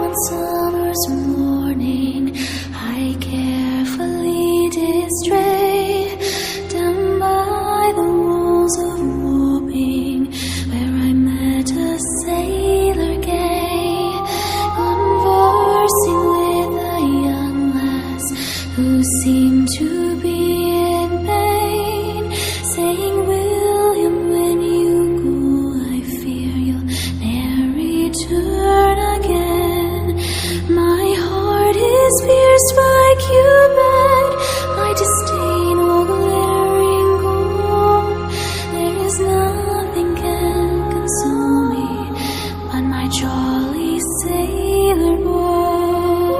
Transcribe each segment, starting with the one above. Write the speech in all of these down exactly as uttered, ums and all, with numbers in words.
one summer's morning, I carefully did stray down by the walls of Wapping, where I met a sailor gay, conversing with a young lass who seemed to be in pain, saying, "William, when you go, I fear you'll ne'er return again. My heart is pierced by Cupid, my disdain all glittering gold. There is nothing can console me but my jolly sailor boy."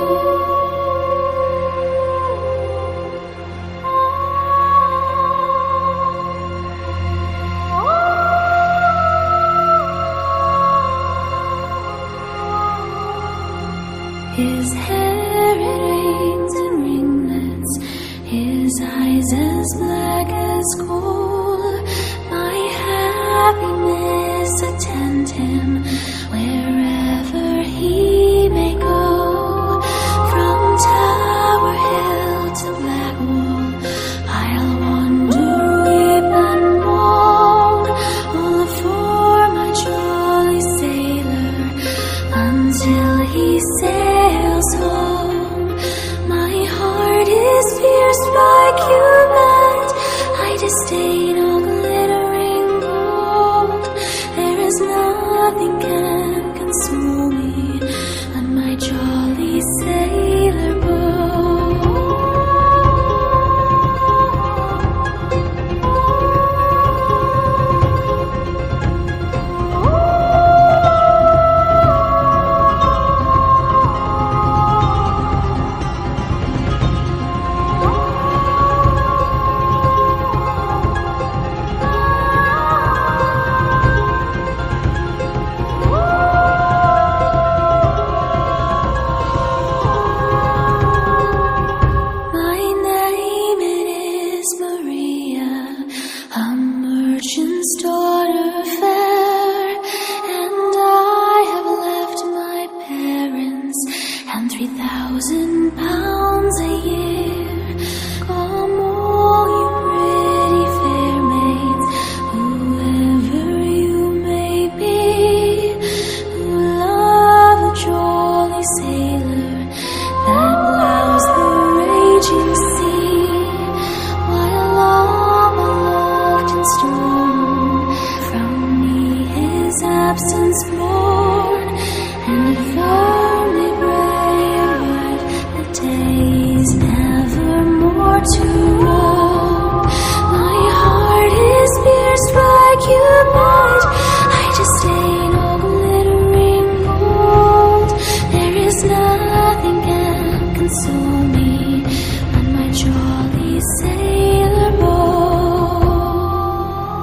His hair it rings in ringlets, his eyes as black as coal. My happiness attend him wherever he may go. From Tower Hill to Blackwall, I'll wander, weep and moan, all for my jolly sailor, until he sails home. My heart is pierced by Cupid, I disdain all glittering gold. There is nothing can console me but my jolly sailor boy. My name it is Maria, a merchant's daughter fair, and I have left my parents and three thousand pounds a year. Come all you pretty fair maids, whoever you may be, who love a jolly sailor that plows the raging sea, while all aloft in storm from me his absence mourn, and firmly pray arrive the days never more to roam. My heart is pierced by Cupid, I disdain all glittering gold. There is nothing can console me but my jolly sailor boy.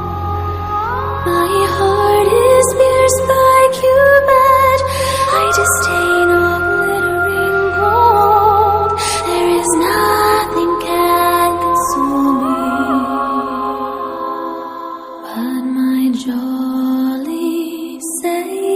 My heart is pierced by Cupid, I disdain all glittering gold. There is nothing can console me but my jolly sailor